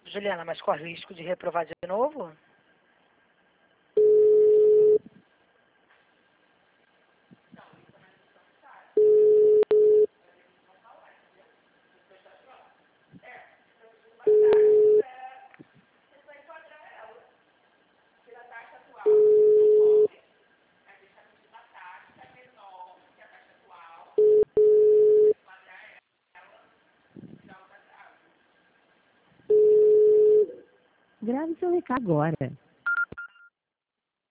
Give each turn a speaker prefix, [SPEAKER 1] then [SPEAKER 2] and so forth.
[SPEAKER 1] Juliana, mas corre o risco de reprovar de novo?
[SPEAKER 2] Grave seu recado agora.